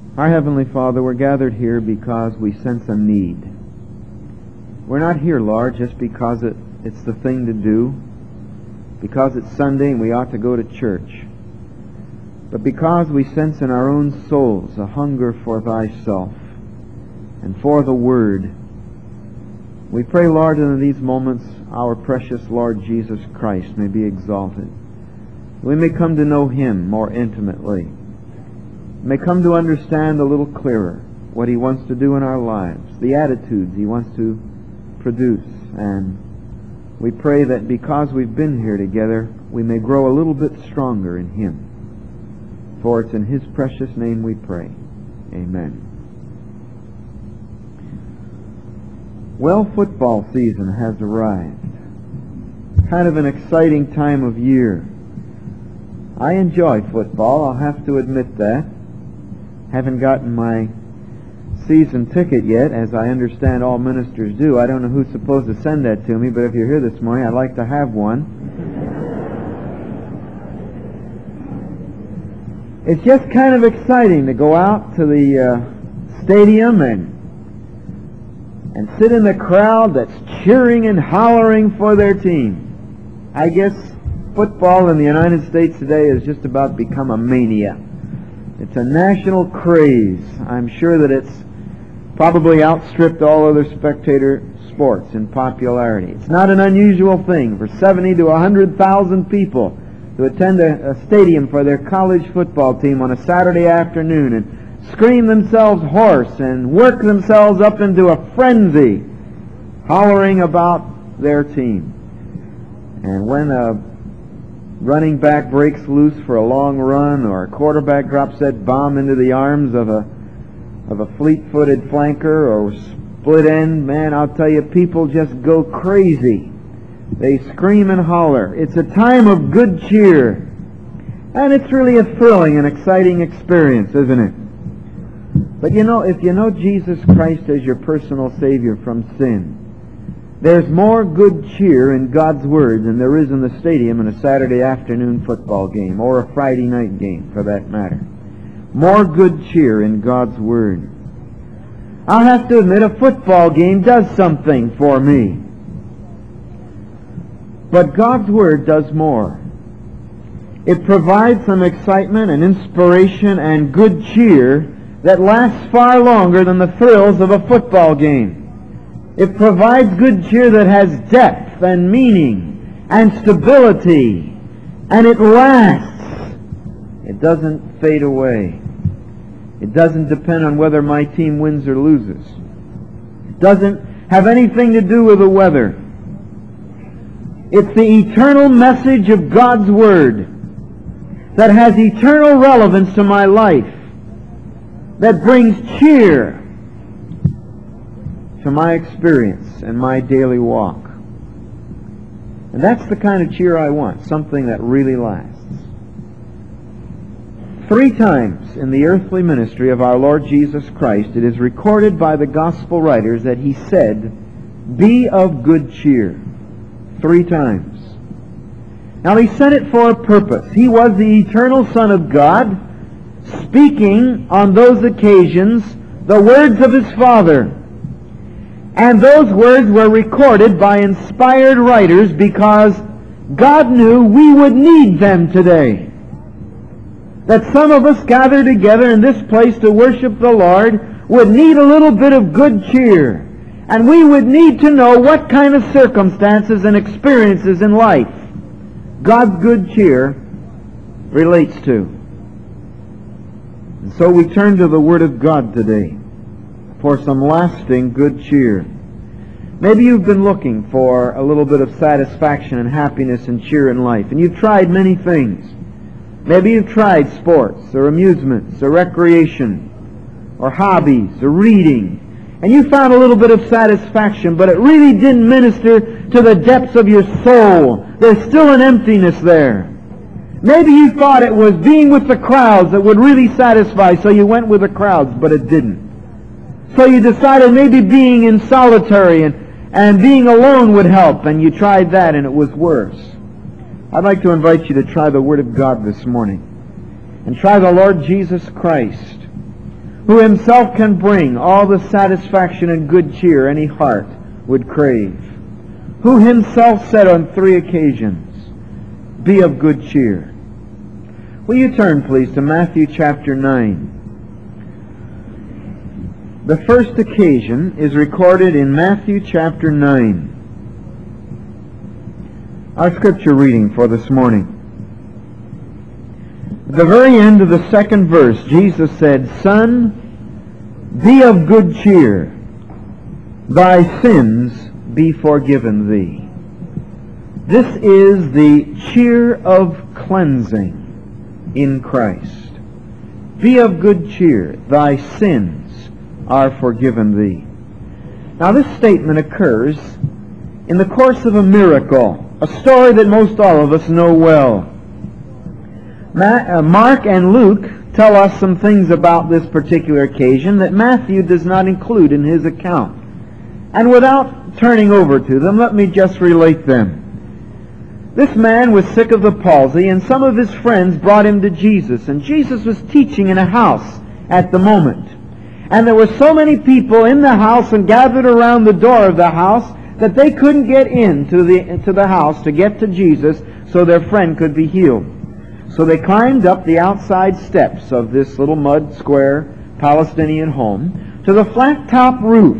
Our Heavenly Father, we're gathered here because we sense a need. We're not here, Lord, just because it's the thing to do, because it's Sunday and we ought to go to church, but because we sense in our own souls a hunger for Thyself and for the Word. We pray, Lord, in these moments our precious Lord Jesus Christ may be exalted. We may come to know Him more intimately. May come to understand a little clearer what He wants to do in our lives, the attitudes He wants to produce. And we pray that because we've been here together, we may grow a little bit stronger in Him. For it's in His precious name we pray. Amen. Well, football season has arrived. Kind of an exciting time of year. I enjoy football, I'll have to admit that. Haven't gotten my season ticket yet, as I understand all ministers do. I don't know who's supposed to send that to me, but if you're here this morning, I'd like to have one. It's just kind of exciting to go out to the stadium and sit in the crowd that's cheering and hollering for their team. I guess football in the United States today has just about become a mania. It's a national craze. I'm sure that it's probably outstripped all other spectator sports in popularity. It's not an unusual thing for 70 to 100,000 people to attend a stadium for their college football team on a Saturday afternoon and scream themselves hoarse and work themselves up into a frenzy, hollering about their team. And when a running back breaks loose for a long run, or a quarterback drops that bomb into the arms of a fleet-footed flanker or split end, man, I'll tell you, people just go crazy. They scream and holler. It's a time of good cheer. And it's really a thrilling and exciting experience, isn't it? But you know, if you know Jesus Christ as your personal Savior from sin, there's more good cheer in God's Word than there is in the stadium in a Saturday afternoon football game, or a Friday night game, for that matter. More good cheer in God's Word. I'll have to admit, a football game does something for me. But God's Word does more. It provides some excitement and inspiration and good cheer that lasts far longer than the thrills of a football game. It provides good cheer that has depth and meaning and stability, and it lasts. It doesn't fade away. It doesn't depend on whether my team wins or loses. It doesn't have anything to do with the weather. It's the eternal message of God's Word that has eternal relevance to my life, that brings cheer to my experience and my daily walk. And that's the kind of cheer I want, something that really lasts. 3 times in the earthly ministry of our Lord Jesus Christ, it is recorded by the Gospel writers that He said, "Be of good cheer." 3 times. Now He said it for a purpose. He was the eternal Son of God, speaking on those occasions the words of His Father. And those words were recorded by inspired writers because God knew we would need them today. That some of us gathered together in this place to worship the Lord would need a little bit of good cheer. And we would need to know what kind of circumstances and experiences in life God's good cheer relates to. And so we turn to the Word of God today for some lasting good cheer. Maybe you've been looking for a little bit of satisfaction and happiness and cheer in life, and you've tried many things. Maybe you've tried sports or amusements or recreation or hobbies or reading, and you found a little bit of satisfaction, but it really didn't minister to the depths of your soul. There's still an emptiness there. Maybe you thought it was being with the crowds that would really satisfy, so you went with the crowds, but it didn't. So you decided maybe being in solitary and being alone would help, and you tried that and it was worse. I'd like to invite you to try the Word of God this morning and try the Lord Jesus Christ, who himself can bring all the satisfaction and good cheer any heart would crave, who himself said on 3 occasions, "Be of good cheer." Will you turn, please, to Matthew chapter 9. The first occasion is recorded in Matthew chapter 9. Our scripture reading for this morning. At the very end of the 2nd verse, Jesus said, "Son, be of good cheer. Thy sins be forgiven thee." This is the cheer of cleansing in Christ. Be of good cheer. Thy sins are forgiven thee. Now this statement occurs in the course of a miracle, a story that most all of us know well. Mark and Luke tell us some things about this particular occasion that Matthew does not include in his account. And without turning over to them, let me just relate them. This man was sick of the palsy, and some of his friends brought him to Jesus. And Jesus was teaching in a house at the moment. And there were so many people in the house and gathered around the door of the house that they couldn't get into the house to get to Jesus so their friend could be healed. So they climbed up the outside steps of this little mud square Palestinian home to the flat top roof.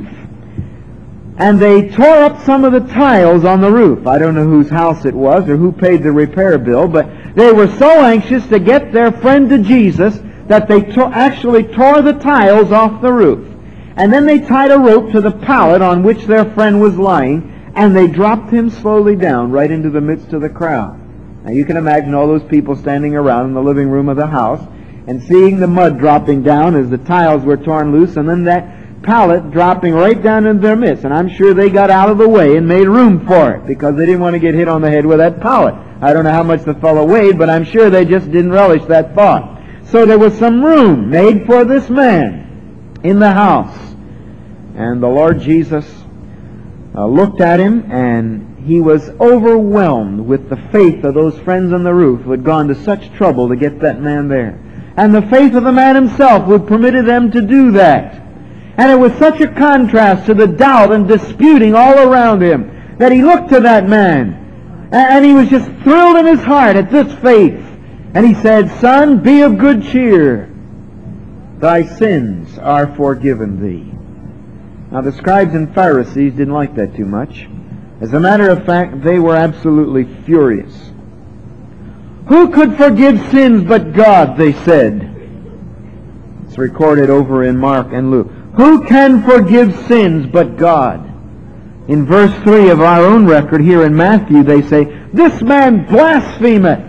And they tore up some of the tiles on the roof. I don't know whose house it was or who paid the repair bill, but they were so anxious to get their friend to Jesus that they actually tore the tiles off the roof. And then they tied a rope to the pallet on which their friend was lying, and they dropped him slowly down right into the midst of the crowd. Now you can imagine all those people standing around in the living room of the house and seeing the mud dropping down as the tiles were torn loose, and then that pallet dropping right down in their midst. And I'm sure they got out of the way and made room for it because they didn't want to get hit on the head with that pallet. I don't know how much the fellow weighed, but I'm sure they just didn't relish that thought. So there was some room made for this man in the house. And the Lord Jesus looked at him, and he was overwhelmed with the faith of those friends on the roof who had gone to such trouble to get that man there. And the faith of the man himself who had permitted them to do that. And it was such a contrast to the doubt and disputing all around him that he looked to that man, and he was just thrilled in his heart at this faith. And he said, "Son, be of good cheer. Thy sins are forgiven thee." Now the scribes and Pharisees didn't like that too much. As a matter of fact, they were absolutely furious. "Who could forgive sins but God?" they said. It's recorded over in Mark and Luke. Who can forgive sins but God? In verse 3 of our own record here in Matthew, they say, "This man blasphemeth."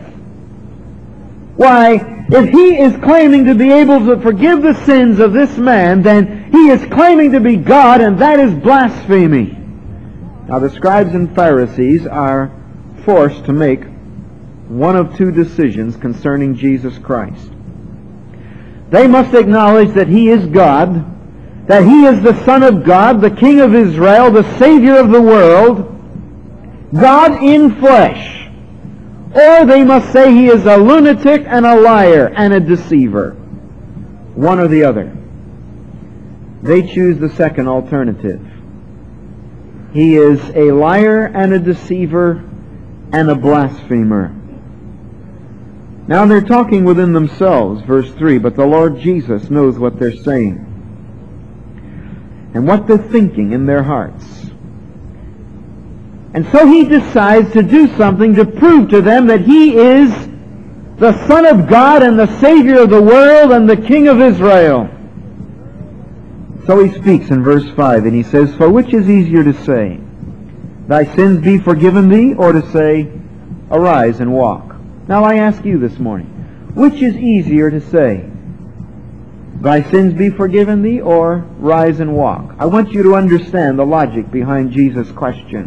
Why, if he is claiming to be able to forgive the sins of this man, then he is claiming to be God, and that is blasphemy. Now the scribes and Pharisees are forced to make one of two decisions concerning Jesus Christ. They must acknowledge that he is God, that he is the Son of God, the King of Israel, the Savior of the world, God in flesh. Or they must say he is a lunatic and a liar and a deceiver. One or the other. They choose the second alternative. He is a liar and a deceiver and a blasphemer. Now they're talking within themselves, verse 3, but the Lord Jesus knows what they're saying and what they're thinking in their hearts. And so he decides to do something to prove to them that he is the Son of God and the Savior of the world and the King of Israel. So he speaks in verse 5, and he says, "For which is easier to say, Thy sins be forgiven thee, or to say, Arise and walk?" Now I ask you this morning, which is easier to say, Thy sins be forgiven thee, or rise and walk? I want you to understand the logic behind Jesus' question.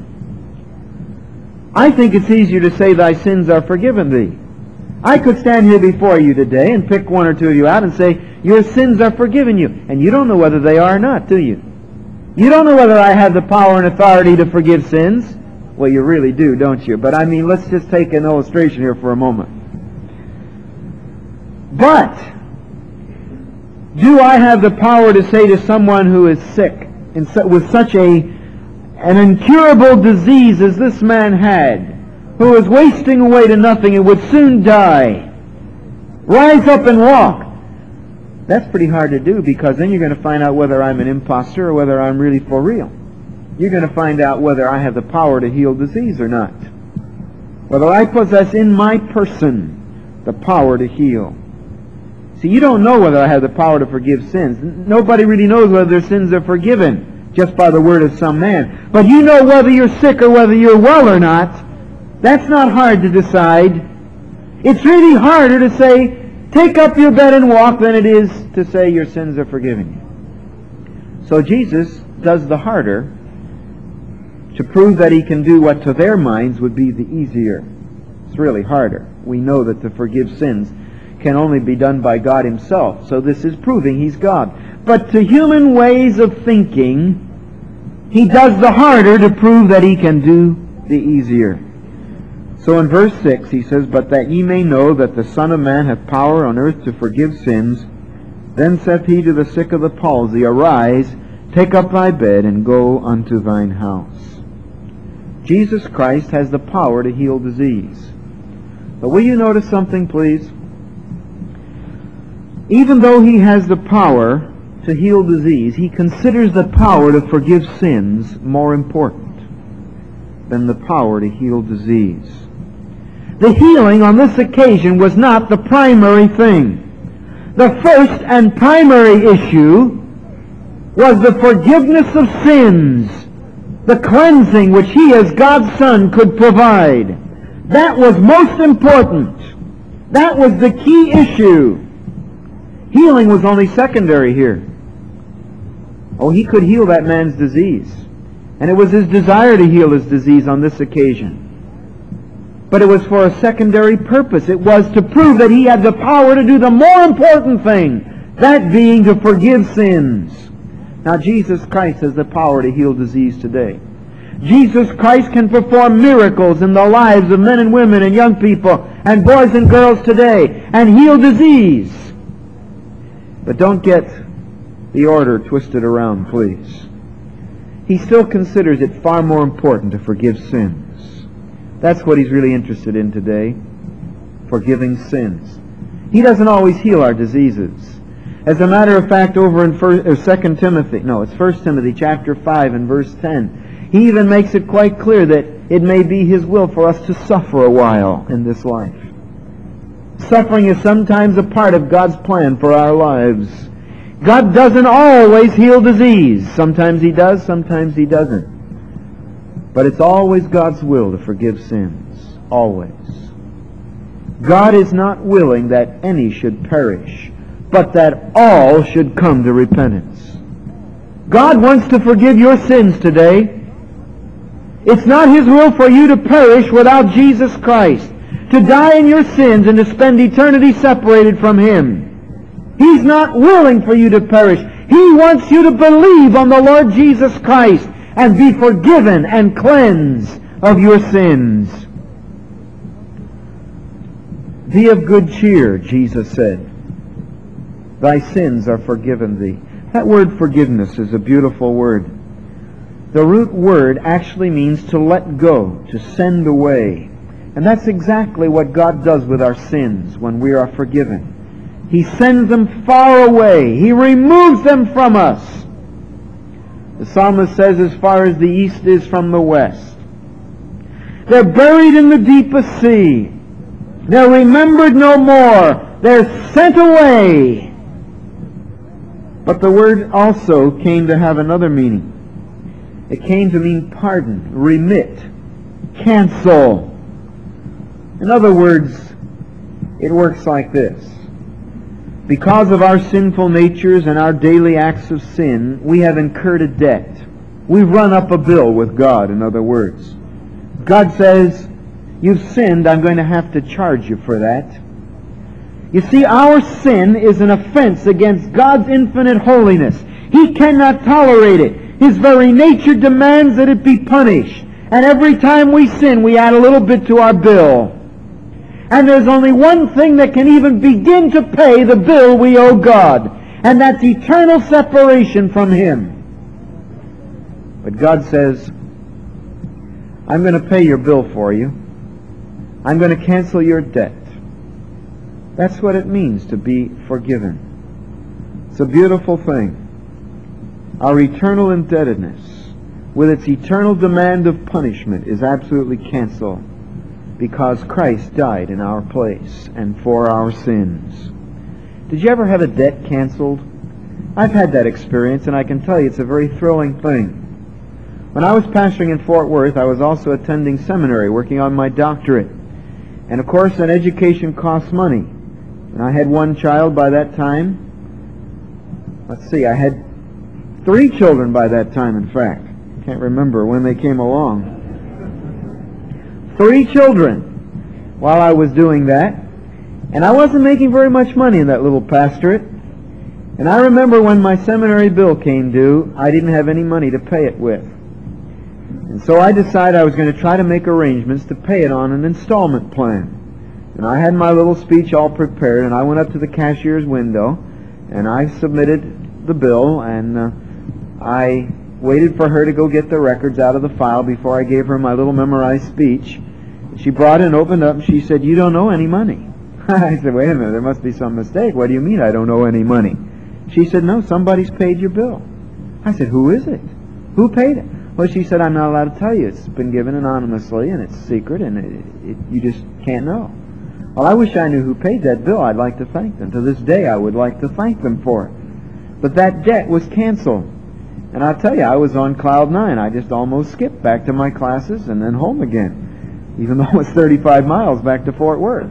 I think it's easier to say thy sins are forgiven thee. I could stand here before you today and pick one or two of you out and say, your sins are forgiven you. And you don't know whether they are or not, do you? You don't know whether I have the power and authority to forgive sins. Well, you really do, don't you? But I mean, let's just take an illustration here for a moment. But Do I have the power to say to someone who is sick with such an incurable disease as this man had, who is wasting away to nothing and would soon die, rise up and walk? That's pretty hard to do, because then you're going to find out whether I'm an imposter or whether I'm really for real. You're going to find out whether I have the power to heal disease or not. Whether I possess in my person the power to heal. See, you don't know whether I have the power to forgive sins. Nobody really knows whether their sins are forgiven just by the word of some man. But you know whether you're sick or whether you're well or not. That's not hard to decide. It's really harder to say, take up your bed and walk, than it is to say your sins are forgiven you. So Jesus does the harder to prove that He can do what to their minds would be the easier. It's really harder. We know that to forgive sins can only be done by God Himself. So this is proving He's God. But to human ways of thinking, He does the harder to prove that He can do the easier. So in verse 6 He says, "But that ye may know that the Son of Man hath power on earth to forgive sins, then saith He to the sick of the palsy, Arise, take up thy bed, and go unto thine house." Jesus Christ has the power to heal disease. But will you notice something, please? Even though He has the power to heal disease, He considers the power to forgive sins more important than the power to heal disease. The healing on this occasion was not the primary thing. The first and primary issue was the forgiveness of sins, the cleansing which He as God's Son could provide. That was most important. That was the key issue. Healing was only secondary here. Oh, He could heal that man's disease. And it was His desire to heal his disease on this occasion. But it was for a secondary purpose. It was to prove that He had the power to do the more important thing, that being to forgive sins. Now, Jesus Christ has the power to heal disease today. Jesus Christ can perform miracles in the lives of men and women and young people and boys and girls today and heal disease. But don't get the order twisted around, please. He still considers it far more important to forgive sins. That's what He's really interested in today, forgiving sins. He doesn't always heal our diseases. As a matter of fact, over in 2 Timothy, no, it's 1 Timothy chapter 5 and verse 10, he even makes it quite clear that it may be His will for us to suffer a while in this life. Suffering is sometimes a part of God's plan for our lives. God doesn't always heal disease. Sometimes He does, sometimes He doesn't. But it's always God's will to forgive sins. Always. God is not willing that any should perish, but that all should come to repentance. God wants to forgive your sins today. It's not His will for you to perish without Jesus Christ, to die in your sins and to spend eternity separated from Him. He's not willing for you to perish. He wants you to believe on the Lord Jesus Christ and be forgiven and cleansed of your sins. Be of good cheer, Jesus said. Thy sins are forgiven thee. That word forgiveness is a beautiful word. The root word actually means to let go, to send away. And that's exactly what God does with our sins when we are forgiven. He sends them far away. He removes them from us. The psalmist says, as far as the east is from the west. They're buried in the deepest sea. They're remembered no more. They're sent away. But the word also came to have another meaning. It came to mean pardon, remit, cancel. In other words, it works like this. Because of our sinful natures and our daily acts of sin, we have incurred a debt. We've run up a bill with God, in other words. God says, you've sinned, I'm going to have to charge you for that. You see, our sin is an offense against God's infinite holiness. He cannot tolerate it. His very nature demands that it be punished. And every time we sin, we add a little bit to our bill. And there's only one thing that can even begin to pay the bill we owe God. and that's eternal separation from Him. But God says, I'm going to pay your bill for you. I'm going to cancel your debt. That's what it means to be forgiven. It's a beautiful thing. Our eternal indebtedness, with its eternal demand of punishment, is absolutely canceled because Christ died in our place and for our sins. Did you ever have a debt canceled? I've had that experience, and I can tell you it's a very thrilling thing. When I was pastoring in Fort Worth, I was also attending seminary, working on my doctorate. And of course, an education costs money. And I had one child by that time. Let's see, I had 3 children by that time, in fact. Can't remember when they came along. 3 children while I was doing that. And I wasn't making very much money in that little pastorate. And I remember when my seminary bill came due, I didn't have any money to pay it with. And so I decided I was going to try to make arrangements to pay it on an installment plan. And I had my little speech all prepared, and I went up to the cashier's window, and I submitted the bill, and I waited for her to go get the records out of the file before I gave her my little memorized speech. She brought it and opened up, and she said, "You don't owe any money." I said, "Wait a minute, there must be some mistake. What do you mean I don't owe any money?" She said, "No, somebody's paid your bill." I said, "Who is it? Who paid it?" Well, she said, "I'm not allowed to tell you. It's been given anonymously, and it's secret, and you just can't know." Well, I wish I knew who paid that bill. I'd like to thank them. To this day, I would like to thank them for it. But that debt was canceled. And I'll tell you, I was on cloud 9. I just almost skipped back to my classes and then home again, even though it was 35 miles back to Fort Worth.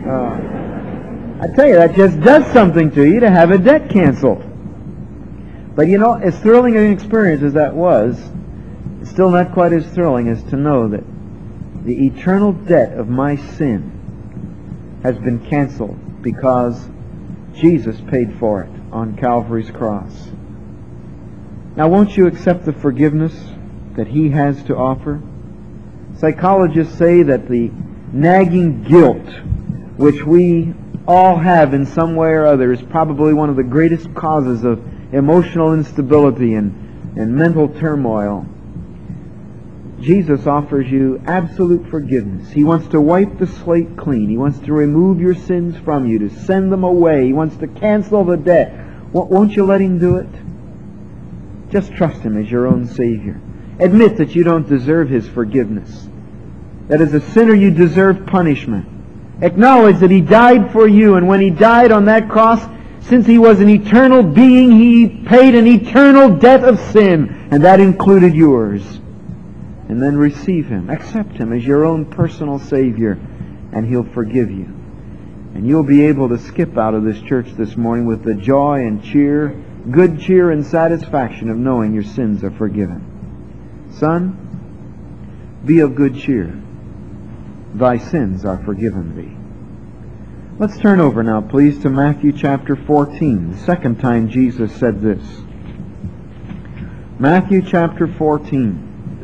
I tell you, that just does something to you to have a debt canceled. But you know, as thrilling an experience as that was, it's still not quite as thrilling as to know that the eternal debt of my sin has been canceled because Jesus paid for it on Calvary's cross. Now, won't you accept the forgiveness that He has to offer? Psychologists say that the nagging guilt which we all have in some way or other is probably one of the greatest causes of emotional instability and mental turmoil. Jesus offers you absolute forgiveness. He wants to wipe the slate clean. He wants to remove your sins from you, to send them away. He wants to cancel the debt. Won't you let Him do it? Just trust Him as your own Savior. Admit that you don't deserve His forgiveness. That as a sinner you deserve punishment. Acknowledge that He died for you, and when He died on that cross, since He was an eternal being, He paid an eternal debt of sin, and that included yours. And then receive Him. Accept Him as your own personal Savior, and He'll forgive you. And you'll be able to skip out of this church this morning with the joy and cheer, good cheer and satisfaction of knowing your sins are forgiven. Son, be of good cheer. Thy sins are forgiven thee. Let's turn over now, please, to Matthew chapter 14. The second time Jesus said this. Matthew chapter 14.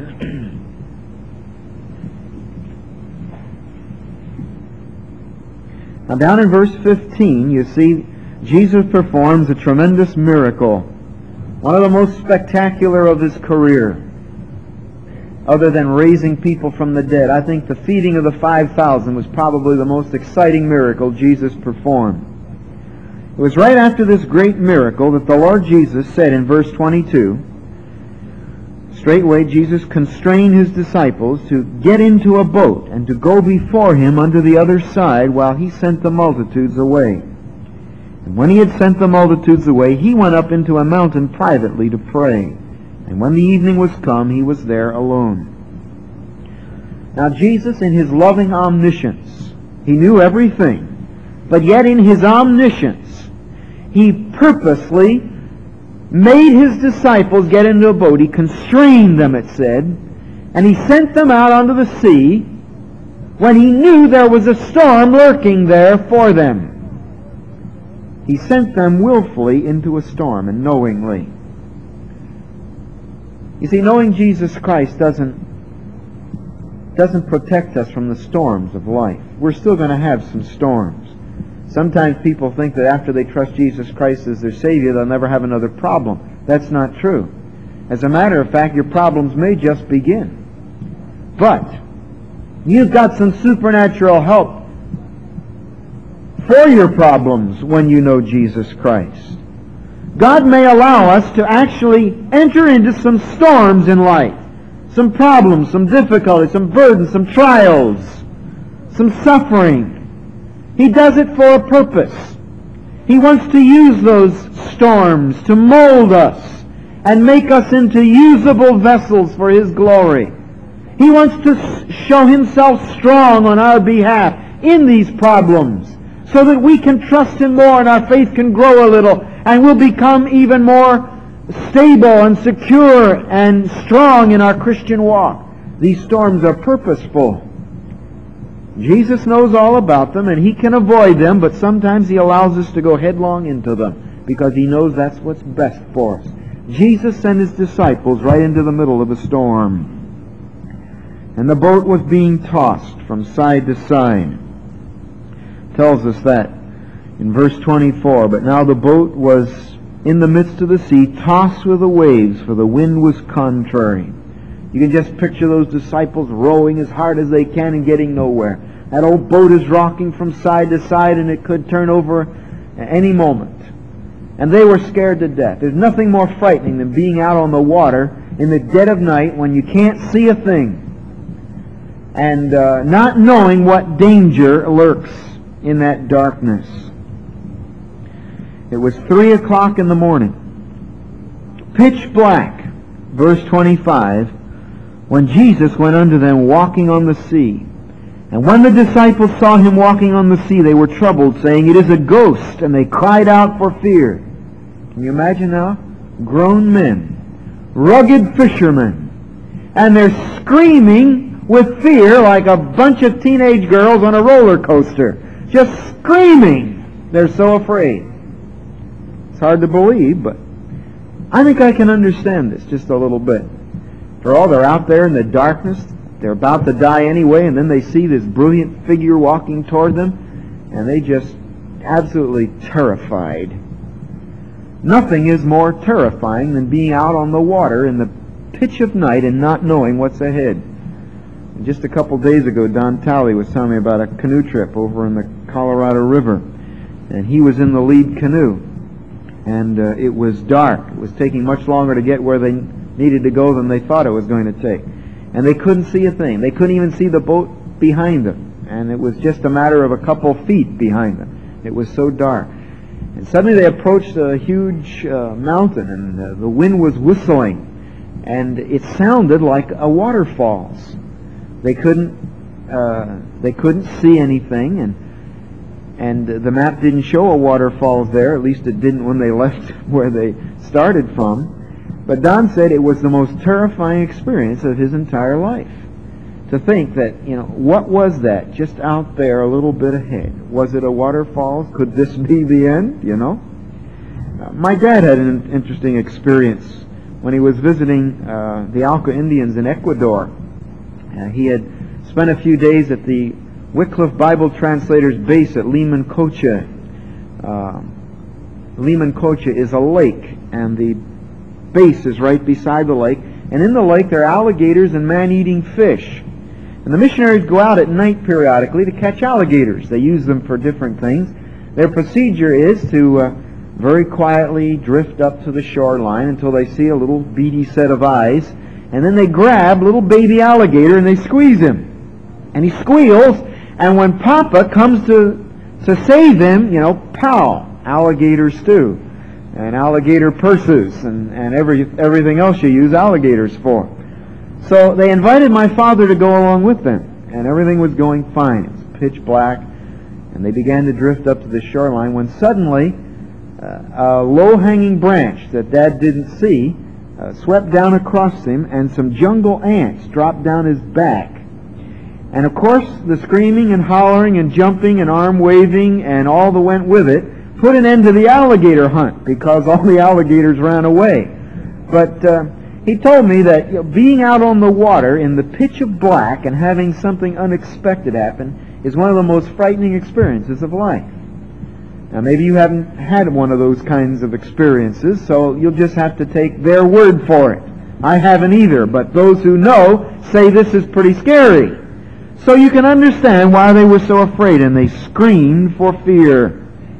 Now down in verse 15, you see Jesus performs a tremendous miracle, one of the most spectacular of His career, other than raising people from the dead. I think the feeding of the 5,000 was probably the most exciting miracle Jesus performed. It was right after this great miracle that the Lord Jesus said in verse 22, straightway Jesus constrained His disciples to get into a boat and to go before Him unto the other side while He sent the multitudes away. And when He had sent the multitudes away, He went up into a mountain privately to pray. And when the evening was come, He was there alone. Now Jesus, in His loving omniscience, He knew everything, but yet in His omniscience, He purposely made His disciples get into a boat. He constrained them, it said, and He sent them out onto the sea when He knew there was a storm lurking there for them. He sent them willfully into a storm and knowingly. You see, knowing Jesus Christ doesn't protect us from the storms of life. We're still going to have some storms. Sometimes people think that after they trust Jesus Christ as their Savior, they'll never have another problem. That's not true. As a matter of fact, your problems may just begin. But you've got some supernatural help for your problems when you know Jesus Christ. God may allow us to actually enter into some storms in life, some problems, some difficulties, some burdens, some trials, some suffering. He does it for a purpose. He wants to use those storms to mold us and make us into usable vessels for His glory. He wants to show Himself strong on our behalf in these problems so that we can trust Him more and our faith can grow a little and we'll become even more stable and secure and strong in our Christian walk. These storms are purposeful. Jesus knows all about them and He can avoid them, but sometimes He allows us to go headlong into them because He knows that's what's best for us. Jesus sent His disciples right into the middle of a storm. And the boat was being tossed from side to side. It tells us that in verse 24. But now the boat was in the midst of the sea, tossed with the waves, for the wind was contrary. You can just picture those disciples rowing as hard as they can and getting nowhere. That old boat is rocking from side to side and it could turn over at any moment. And they were scared to death. There's nothing more frightening than being out on the water in the dead of night when you can't see a thing and not knowing what danger lurks in that darkness. It was 3 o'clock in the morning. Pitch black. Verse 25. When Jesus went unto them walking on the sea. And when the disciples saw Him walking on the sea, they were troubled, saying, It is a ghost, and they cried out for fear. Can you imagine now? Grown men, rugged fishermen, and they're screaming with fear like a bunch of teenage girls on a roller coaster. Just screaming. They're so afraid. It's hard to believe, but I think I can understand this just a little bit. After all, they're out there in the darkness. They're about to die anyway, and then they see this brilliant figure walking toward them, and they just absolutely terrified. Nothing is more terrifying than being out on the water in the pitch of night and not knowing what's ahead. And just a couple days ago, Don Talley was telling me about a canoe trip over in the Colorado River, and he was in the lead canoe, and it was dark. It was taking much longer to get where they needed to go than they thought it was going to take. And they couldn't see a thing. They couldn't even see the boat behind them. And it was just a matter of a couple feet behind them. It was so dark. And suddenly they approached a huge mountain, and the wind was whistling. And it sounded like a waterfalls. They couldn't see anything, and the map didn't show a waterfalls there. At least it didn't when they left where they started from. But Don said it was the most terrifying experience of his entire life. To think that, what was that just out there a little bit ahead? Was it a waterfall? Could this be the end, My dad had an interesting experience when he was visiting the Auca Indians in Ecuador. He had spent a few days at the Wycliffe Bible Translators base at Limancocha. Limancocha is a lake, and the base is right beside the lake, and in the lake there are alligators and man-eating fish. And the missionaries go out at night periodically to catch alligators. They use them for different things. Their procedure is to very quietly drift up to the shoreline until they see a little beady set of eyes, and then they grab little baby alligator and they squeeze him. And he squeals, and when Papa comes to save him, pow, alligator stew. And alligator purses, and everything else you use alligators for. So they invited my father to go along with them, and everything was going fine. It was pitch black, and they began to drift up to the shoreline when suddenly a low-hanging branch that Dad didn't see swept down across him, and some jungle ants dropped down his back. And of course, the screaming and hollering and jumping and arm waving and all that went with it put an end to the alligator hunt because all the alligators ran away. But he told me that being out on the water in the pitch of black and having something unexpected happen is one of the most frightening experiences of life. Now maybe you haven't had one of those kinds of experiences, so you'll just have to take their word for it. I haven't either, but those who know say this is pretty scary. So you can understand why they were so afraid, and they screamed for fear.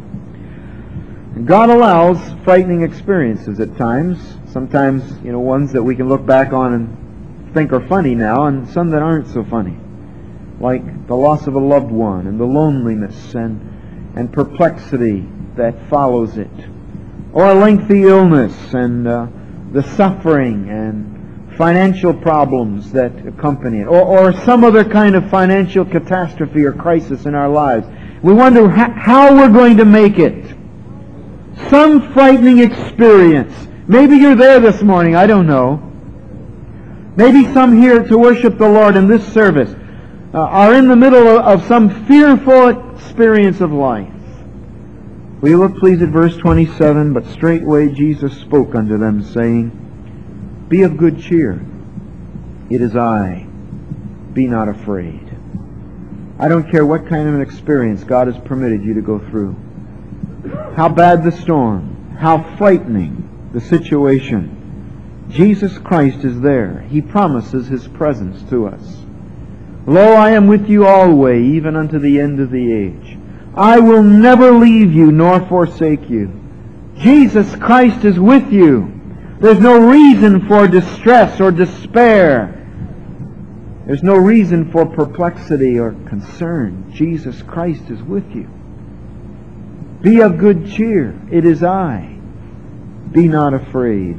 God allows frightening experiences at times. Sometimes, ones that we can look back on and think are funny now, and some that aren't so funny. Like the loss of a loved one, and the loneliness and perplexity that follows it. Or a lengthy illness, and the suffering and financial problems that accompany it. Or some other kind of financial catastrophe or crisis in our lives. We wonder how we're going to make it. Some frightening experience. Maybe you're there this morning, I don't know. Maybe some here to worship the Lord in this service are in the middle of some fearful experience of life. Will you look please at verse 27? But straightway Jesus spoke unto them, saying, Be of good cheer. It is I. Be not afraid. I don't care what kind of an experience God has permitted you to go through. How bad the storm, how frightening the situation. Jesus Christ is there. He promises His presence to us. Lo, I am with you always, even unto the end of the age. I will never leave you nor forsake you. Jesus Christ is with you. There's no reason for distress or despair. There's no reason for perplexity or concern. Jesus Christ is with you. Be of good cheer. It is I. Be not afraid.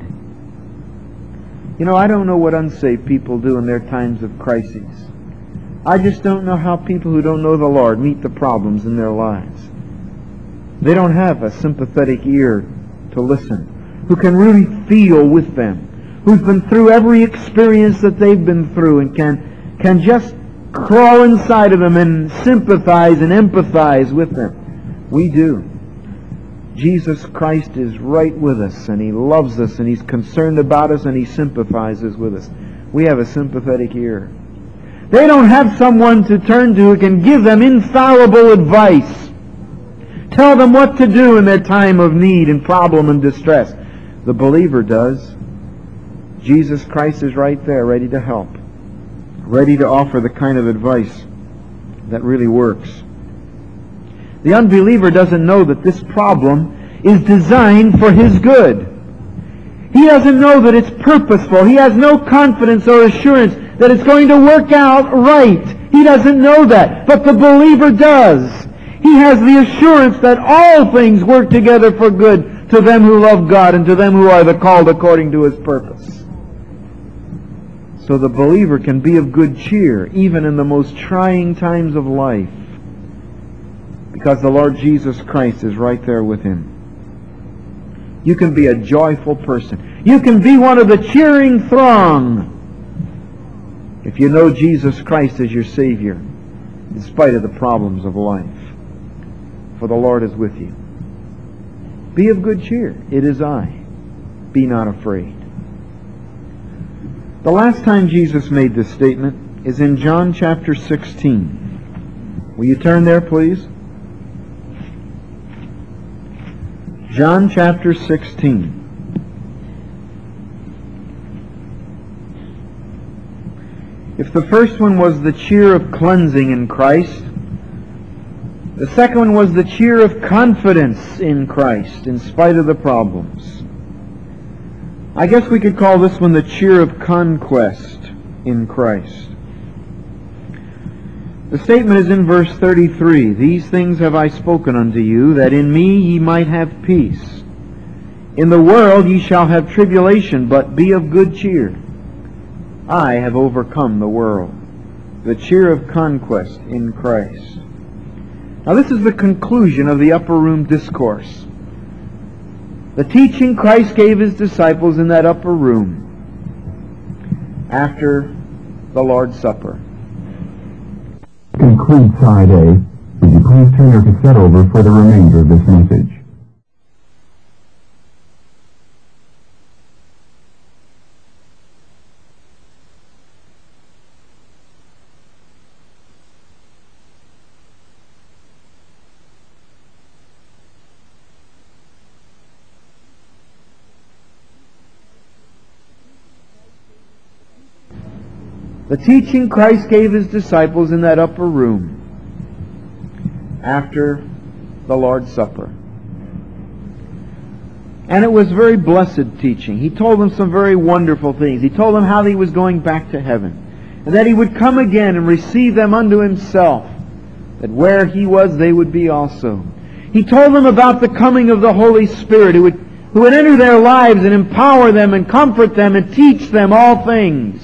I don't know what unsaved people do in their times of crises. I just don't know how people who don't know the Lord meet the problems in their lives. They don't have a sympathetic ear to listen, who can really feel with them, who's been through every experience that they've been through and can just crawl inside of them and sympathize and empathize with them. We do. Jesus Christ is right with us, and He loves us, and He's concerned about us, and He sympathizes with us. We have a sympathetic ear. They don't have someone to turn to who can give them infallible advice. Tell them what to do in their time of need and problem and distress. The believer does. Jesus Christ is right there, ready to help, ready to offer the kind of advice that really works. The unbeliever doesn't know that this problem is designed for his good. He doesn't know that it's purposeful. He has no confidence or assurance that it's going to work out right. He doesn't know that. But the believer does. He has the assurance that all things work together for good to them who love God and to them who are the called according to His purpose. So the believer can be of good cheer even in the most trying times of life, because the Lord Jesus Christ is right there with him. You can be a joyful person. You can be one of the cheering throng if you know Jesus Christ as your Savior, in spite of the problems of life. For the Lord is with you. Be of good cheer. It is I. Be not afraid. The last time Jesus made this statement is in John chapter 16. Will you turn there, please? John chapter 16. If the first one was the cheer of cleansing in Christ, the second one was the cheer of confidence in Christ in spite of the problems. I guess we could call this one the cheer of conquest in Christ. The statement is in verse 33. These things have I spoken unto you, that in me ye might have peace. In the world ye shall have tribulation, but be of good cheer. I have overcome the world. The cheer of conquest in Christ. Now this is the conclusion of the upper room discourse. The teaching Christ gave His disciples in that upper room after the Lord's Supper. Conclude side A. Would you please turn your cassette over for the remainder of this message? The teaching Christ gave His disciples in that upper room after the Lord's Supper. And it was very blessed teaching. He told them some very wonderful things. He told them how He was going back to heaven, and that He would come again and receive them unto Himself, that where He was, they would be also. He told them about the coming of the Holy Spirit, who would enter their lives and empower them and comfort them and teach them all things.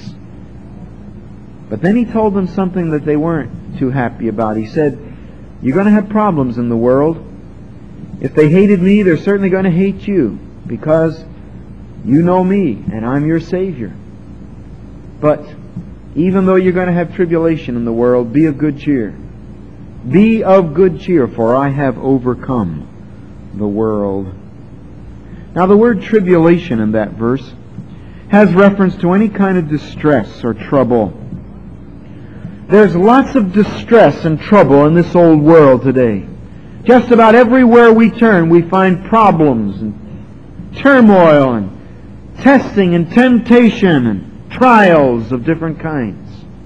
But then He told them something that they weren't too happy about. He said, you're going to have problems in the world. If they hated me, they're certainly going to hate you, because you know me and I'm your Savior. But even though you're going to have tribulation in the world, be of good cheer. Be of good cheer, for I have overcome the world. Now the word tribulation in that verse has reference to any kind of distress or trouble. There's lots of distress and trouble in this old world today. Just about everywhere we turn, we find problems and turmoil and testing and temptation and trials of different kinds.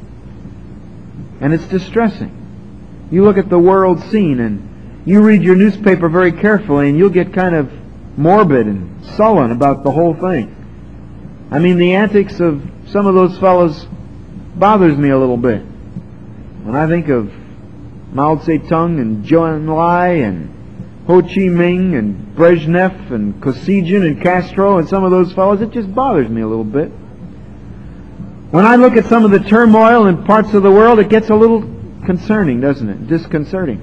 And it's distressing. You look at the world scene and you read your newspaper very carefully and you'll get kind of morbid and sullen about the whole thing. I mean, the antics of some of those fellows bothers me a little bit. When I think of Mao Zedong and Zhou Enlai and Ho Chi Minh and Brezhnev and Kosygin and Castro and some of those fellows, it just bothers me a little bit. When I look at some of the turmoil in parts of the world, it gets a little concerning, doesn't it? Disconcerting.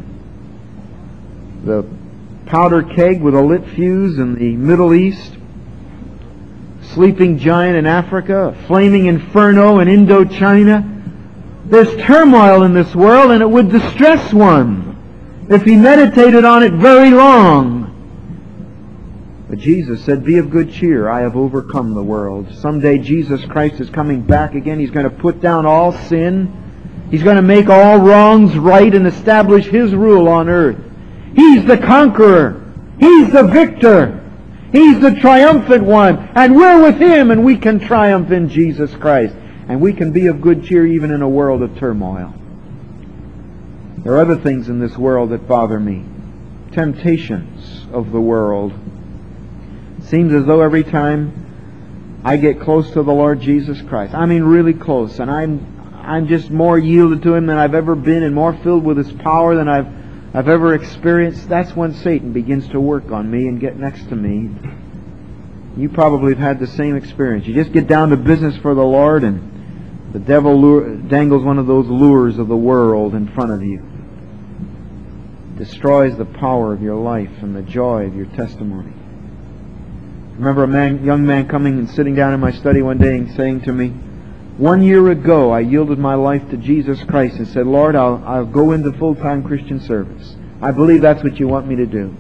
The powder keg with a lit fuse in the Middle East, sleeping giant in Africa, a flaming inferno in Indochina. There's turmoil in this world, and it would distress one if he meditated on it very long. But Jesus said, be of good cheer, I have overcome the world. Someday Jesus Christ is coming back again. He's going to put down all sin. He's going to make all wrongs right and establish His rule on earth. He's the conqueror. He's the victor. He's the triumphant one. And we're with Him, and we can triumph in Jesus Christ. And we can be of good cheer even in a world of turmoil. There are other things in this world that bother me. Temptations of the world. It seems as though every time I get close to the Lord Jesus Christ, I mean really close, and I'm just more yielded to Him than I've ever been and more filled with His power than I've ever experienced, that's when Satan begins to work on me and get next to me. You probably have had the same experience. You just get down to business for the Lord and the devil dangles one of those lures of the world in front of you. Destroys the power of your life and the joy of your testimony. I remember a young man coming and sitting down in my study one day and saying to me, 1 year ago I yielded my life to Jesus Christ and said, Lord, I'll go into full-time Christian service. I believe that's what you want me to do.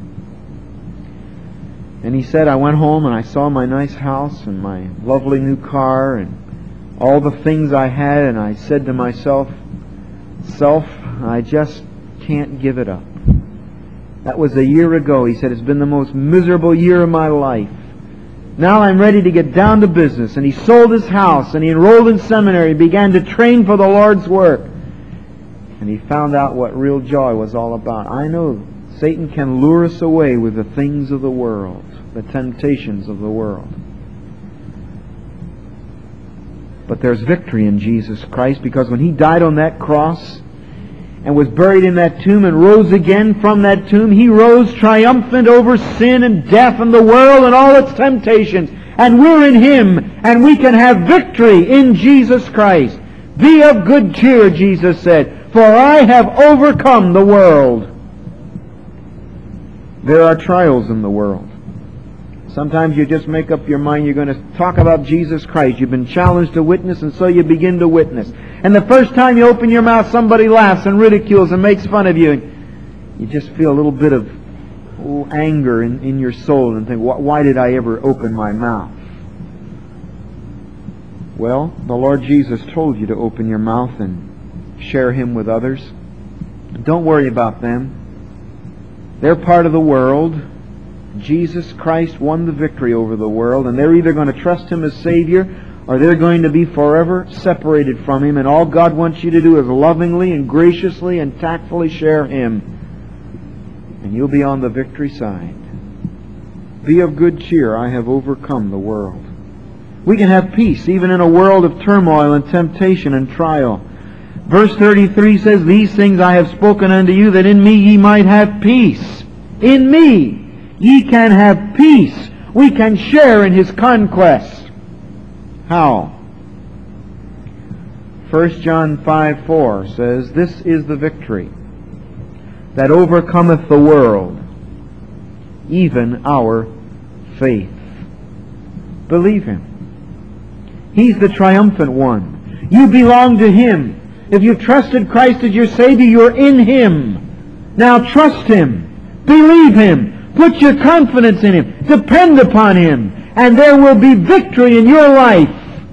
And he said, I went home and I saw my nice house and my lovely new car and all the things I had, and I said to myself, Self, I just can't give it up. That was a year ago. He said, it's been the most miserable year of my life. Now I'm ready to get down to business. And he sold his house and he enrolled in seminary, began to train for the Lord's work. And he found out what real joy was all about. I know Satan can lure us away with the things of the world, the temptations of the world. But there's victory in Jesus Christ, because when He died on that cross and was buried in that tomb and rose again from that tomb, He rose triumphant over sin and death and the world and all its temptations. And we're in Him, and we can have victory in Jesus Christ. Be of good cheer, Jesus said, for I have overcome the world. There are trials in the world. Sometimes you just make up your mind you're going to talk about Jesus Christ. You've been challenged to witness, and so you begin to witness. And the first time you open your mouth, somebody laughs and ridicules and makes fun of you. And you just feel a little bit of anger in your soul and think, why did I ever open my mouth? Well, the Lord Jesus told you to open your mouth and share Him with others. Don't worry about them. They're part of the world. Jesus Christ won the victory over the world, and they're either going to trust Him as Savior or they're going to be forever separated from Him, and all God wants you to do is lovingly and graciously and tactfully share Him, and you'll be on the victory side. Be of good cheer, I have overcome the world. We can have peace even in a world of turmoil and temptation and trial. Verse 33 says, These things I have spoken unto you, that in me ye might have peace. In me ye can have peace. We can share in His conquest. How? 1 John 5:4 says, This is the victory that overcometh the world, even our faith. Believe Him. He's the triumphant one. You belong to Him. If you've trusted Christ as your Savior, you're in Him. Now trust Him. Believe Him. Put your confidence in Him. Depend upon Him. And there will be victory in your life.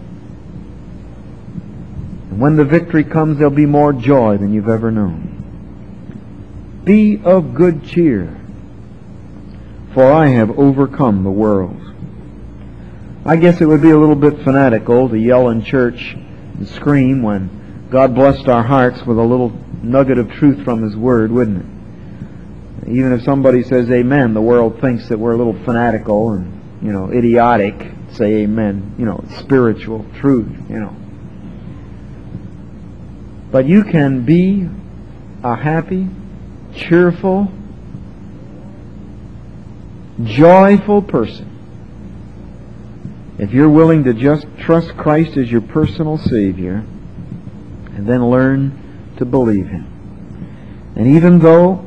And when the victory comes, there'll be more joy than you've ever known. Be of good cheer, for I have overcome the world. I guess it would be a little bit fanatical to yell in church and scream when God blessed our hearts with a little nugget of truth from His Word, wouldn't it? Even if somebody says amen, the world thinks that we're a little fanatical and, idiotic. Say amen. It's spiritual truth, But you can be a happy, cheerful, joyful person if you're willing to just trust Christ as your personal Savior and then learn to believe Him. And even though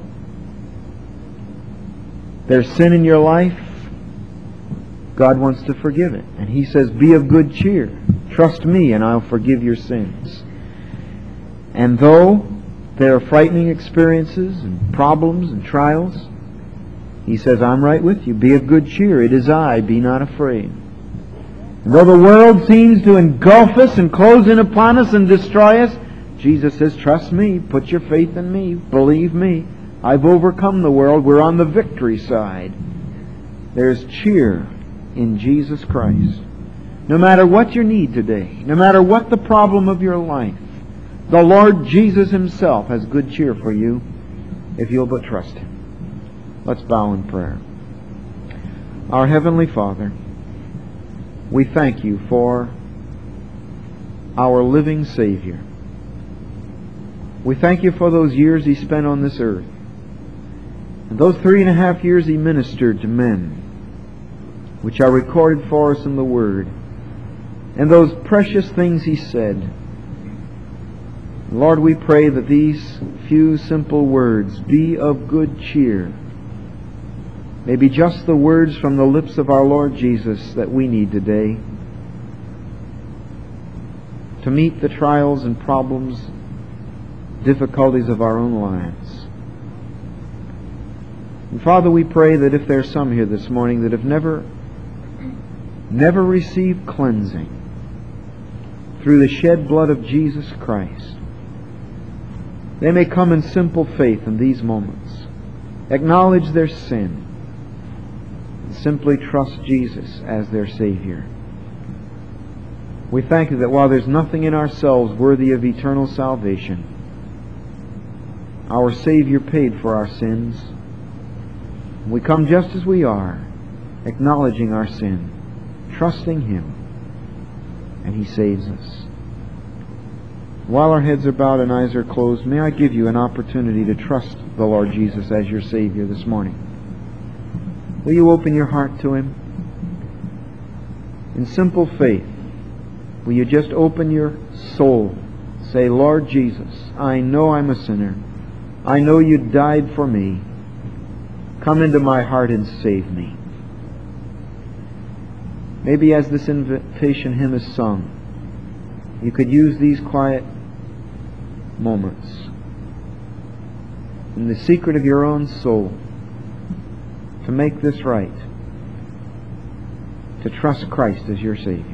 there's sin in your life, God wants to forgive it. And He says, be of good cheer. Trust me and I'll forgive your sins. And though there are frightening experiences and problems and trials, He says, I'm right with you. Be of good cheer. It is I. Be not afraid. And though the world seems to engulf us and close in upon us and destroy us, Jesus says, trust me. Put your faith in me. Believe me. I've overcome the world. We're on the victory side. There's cheer in Jesus Christ. No matter what your need today, no matter what the problem of your life, the Lord Jesus Himself has good cheer for you if you'll but trust Him. Let's bow in prayer. Our Heavenly Father, we thank You for our living Savior. We thank You for those years He spent on this earth. And those 3.5 years He ministered to men, which are recorded for us in the Word. And those precious things He said. Lord, we pray that these few simple words, be of good cheer, may be just the words from the lips of our Lord Jesus that we need today to meet the trials and problems, difficulties of our own lives. And Father, we pray that if there's some here this morning that have never received cleansing through the shed blood of Jesus Christ, they may come in simple faith in these moments, acknowledge their sin, and simply trust Jesus as their Savior. We thank You that while there's nothing in ourselves worthy of eternal salvation, our Savior paid for our sins. We come just as we are, acknowledging our sin, trusting Him, and He saves us. While our heads are bowed and eyes are closed, may I give you an opportunity to trust the Lord Jesus as your Savior this morning. Will you open your heart to Him? In simple faith, will you just open your soul? Say, Lord Jesus, I know I'm a sinner. I know You died for me. Come into my heart and save me. Maybe as this invitation hymn is sung, you could use these quiet moments in the secret of your own soul to make this right, to trust Christ as your Savior.